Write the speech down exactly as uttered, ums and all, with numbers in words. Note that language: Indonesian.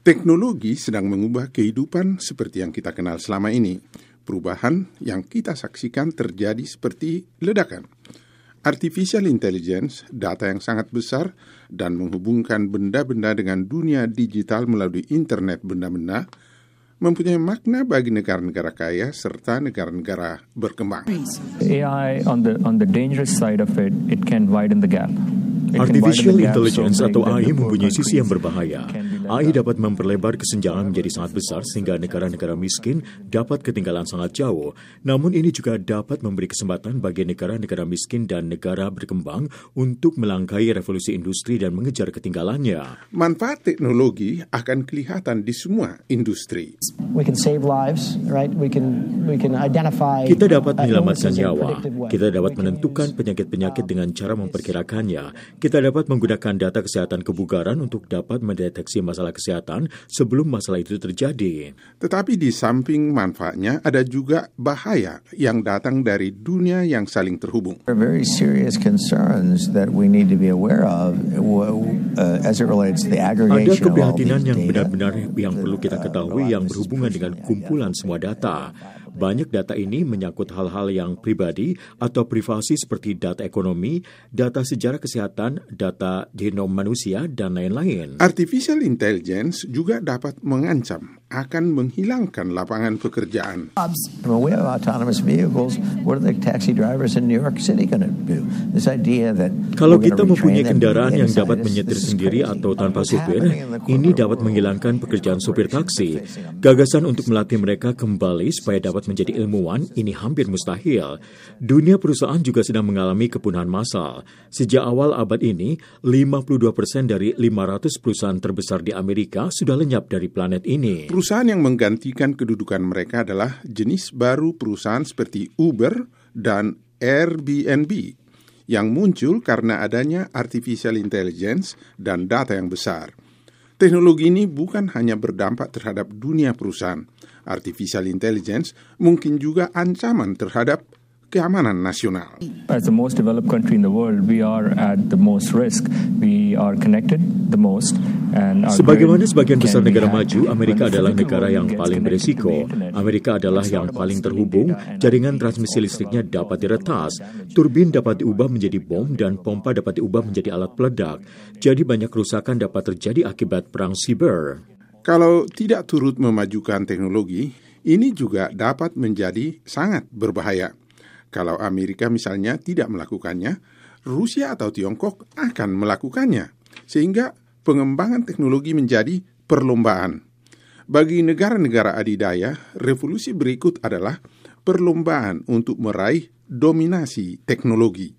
Teknologi sedang mengubah kehidupan seperti yang kita kenal selama ini. Perubahan yang kita saksikan terjadi seperti ledakan. Artificial intelligence, data yang sangat besar, dan menghubungkan benda-benda dengan dunia digital melalui internet benda-benda, mempunyai makna bagi negara-negara kaya serta negara-negara berkembang. A I on the on the dangerous side of it, it can widen the gap. Artificial intelligence atau A I mempunyai sisi yang berbahaya. A I dapat memperlebar kesenjangan menjadi sangat besar sehingga negara-negara miskin dapat ketinggalan sangat jauh. Namun ini juga dapat memberi kesempatan bagi negara-negara miskin dan negara berkembang untuk melangkahi revolusi industri dan mengejar ketinggalannya. Manfaat teknologi akan kelihatan di semua industri. We can save lives, right? We can we can identify. Kita dapat menyelamatkan nyawa. Kita dapat menentukan penyakit-penyakit dengan cara memperkirakannya. Kita dapat menggunakan data kesehatan kebugaran untuk dapat mendeteksi masalah kesehatan sebelum masalah itu terjadi. Tetapi di samping manfaatnya ada juga bahaya yang datang dari dunia yang saling terhubung. There are very serious concerns that we need to be aware of uh, as it relates to the aggregation. Ada keprihatinan yang benar-benar yang perlu kita ketahui yang berhubungan dengan kumpulan semua data. Banyak data ini menyangkut hal-hal yang pribadi atau privasi seperti data ekonomi, data sejarah kesehatan, data genom manusia, dan lain-lain. Artificial intelligence juga dapat mengancam akan menghilangkan lapangan pekerjaan. We have autonomous vehicles. What are the taxi drivers in New York City going to do? This idea that kalau kita mempunyai kendaraan yang dapat menyetir sendiri atau tanpa supir, ini dapat menghilangkan pekerjaan supir taksi. Gagasan untuk melatih mereka kembali supaya dapat menjadi ilmuwan ini hampir mustahil. Dunia perusahaan juga sedang mengalami kepunahan massal. Sejak awal abad ini, lima puluh dua persen dari lima ratus perusahaan terbesar di Amerika sudah lenyap dari planet ini. Perusahaan yang menggantikan kedudukan mereka adalah jenis baru perusahaan seperti Uber dan Airbnb yang muncul karena adanya artificial intelligence dan data yang besar. Teknologi ini bukan hanya berdampak terhadap dunia perusahaan. Artificial intelligence mungkin juga ancaman terhadap keamanan nasional. As the most developed country in the world, we are at the most risk. We are connected the most. And sebagaimana sebagian besar negara maju, Amerika adalah negara yang paling berisiko. Amerika adalah yang paling terhubung. Jaringan transmisi listriknya dapat diretas. Turbin dapat diubah menjadi bom dan pompa dapat diubah menjadi alat peledak. Jadi banyak kerusakan dapat terjadi akibat perang siber. Kalau tidak turut memajukan teknologi, ini juga dapat menjadi sangat berbahaya. Kalau Amerika misalnya tidak melakukannya, Rusia atau Tiongkok akan melakukannya, sehingga pengembangan teknologi menjadi perlombaan. Bagi negara-negara adidaya, revolusi berikut adalah perlombaan untuk meraih dominasi teknologi.